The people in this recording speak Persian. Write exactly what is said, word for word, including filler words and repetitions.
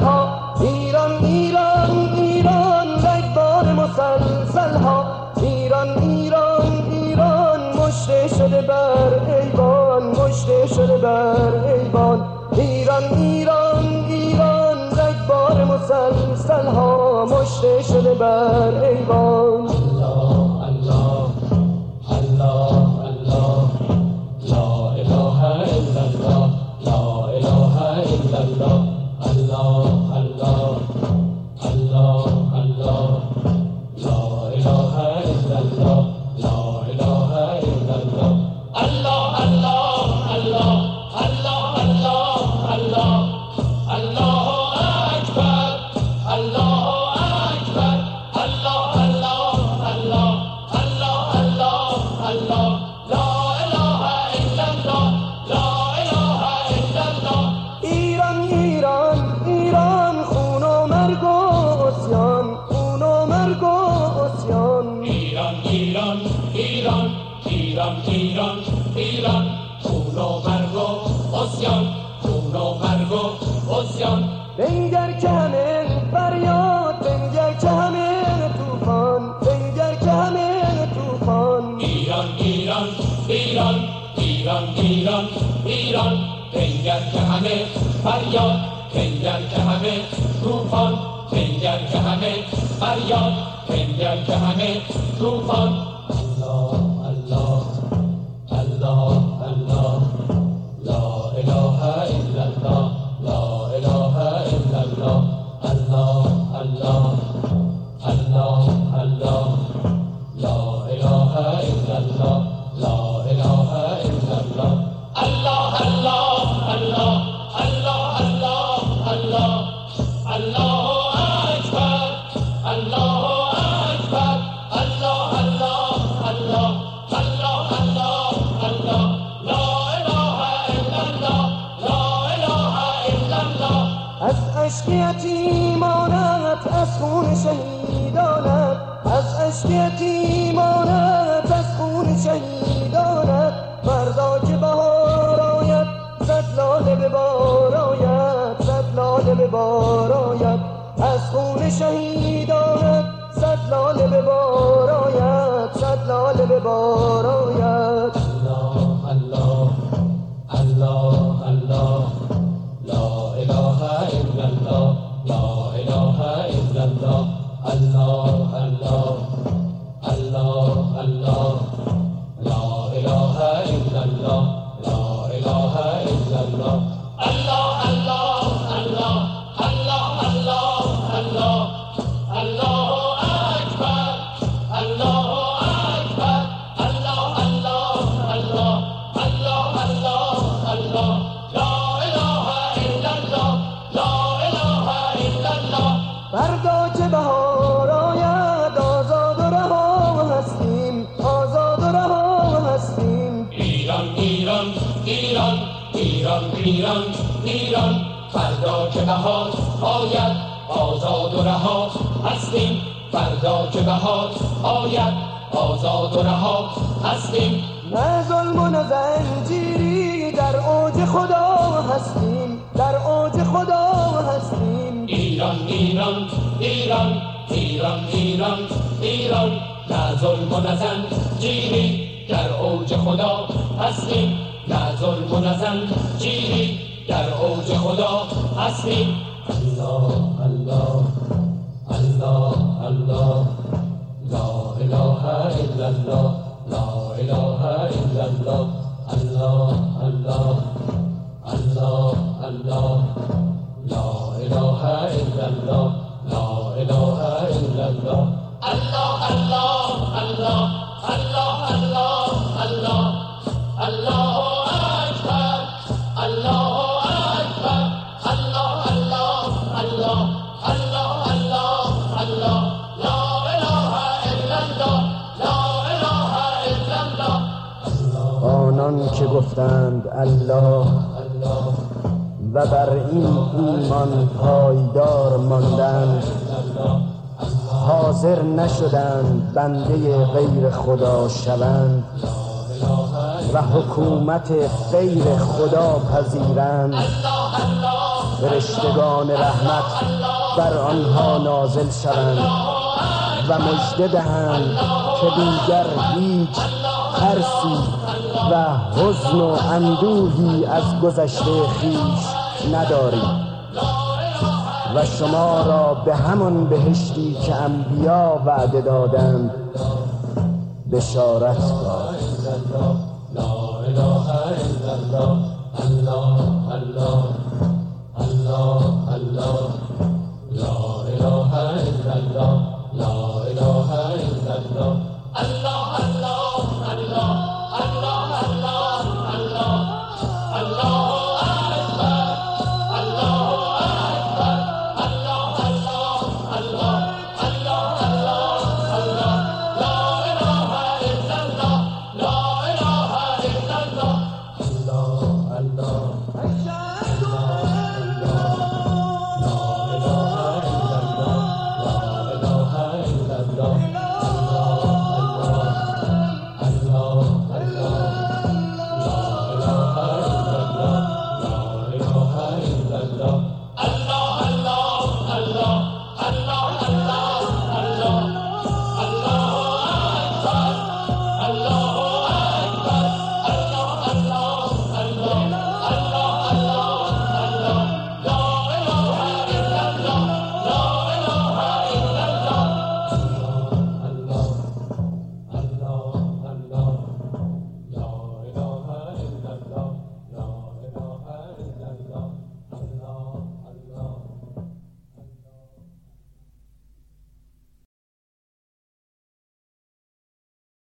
ها، ایران ایران ایران رگبار مسلسل ها، ایران ایران ایران مشته شده بر ایوان، مشته شده بر ایوان، ایران ایران ایران رگبار مسلسل ها، مشته شده بر ایوان. الله الله الله لا اله الا الله، لا اله الا الله، الله الله الله الله لا اله الا الله، لا اله الا الله، الله الله الله الله الله الله الله اکبر، الله اکبر، الله الله الله الله الله الله لا اله الا الله، لا اله الا الله. ایران ایران ایران خون و مرگ و عصیان، خون و مرگ و عصیان، ایران ایران ایران ایران ایران ایران خون و مرگ و عصیان، خون و مرگ و عصیان. بنگر که همه فریاد، بنگر که همه طوفان، بنگر که همه طوفان. ایران ایران ایران ایران ایران ایران بنگر که همه فریاد، بنگر که همه طوفان، بنگر که همه فریاد، بنگر که همه طوفان. الله الله الله الله لا اله الا الله، لا اله الا الله، الله الله الله الله لا اله الا الله، لا اله الا الله، الله الله الله الله الله الله الله اکبر، الله اکبر، الله الله الله الله الله الله لا اله الا الله، لا اله الا الله. از اشک یتیمانت، از خون شهیدانت، از اشک یتیمانت، از خون شهیدانت. فردا که بهار آید، صد لاله به بار آید، صد لاله به بار آید. از خون شهیدانت، صد لاله به بار آید، صد لاله به بار آید. الله الله الله الله لا اله الا الله، لا اله الا الله، الله الله الله الله لا اله الا الله، لا اله الا الله، الله الله الله الله الله الله الله اکبر، الله اکبر، الله الله الله الله الله الله لا اله الا الله، لا اله الا الله. فردا که بهار آید، آزاد و رها هستیم، آزاد و رها هستیم. ایران ایران ایران ایران ایران ایران فردا که بهار آید، آزاد و رها هستیم، فردا که بهار آید، آزاد و رها هستیم. نه ظلم و نه زنجیری، در اوج خدا هستیم، در اوج خدا هستیم. ایران ایران ایران ایران ایران ایران نه ظلم و نه زنجیری، در اوج خدا هستیم، نه ظلم و نه زنجیری، در اوج خدا هستیم. الله الله الله الله لا اله الا الله، لا اله الا الله، الله الله الله الله لا اله الا الله، لا اله الا الله، الله الله الله الله الله الله الله اکبر، الله اکبر، الله الله الله الله الله الله لا اله الا الله، لا اله الا الله. آنان که گفتند الله و بر این ایمان پایدار ماندند، حاضر نشدند بنده غیر خدا شوند و حکومت غیر خدا پذیرند. فرشتگان رحمت بر آنها نازل شوند و مژده دهند که دیگر هیچ ترسی و حزن و اندوهی از گذشته خویش ندارید و شما را به همان بهشتی که انبیا وعده دادند بشارت داد. لا اله الا الله الله الله الله الله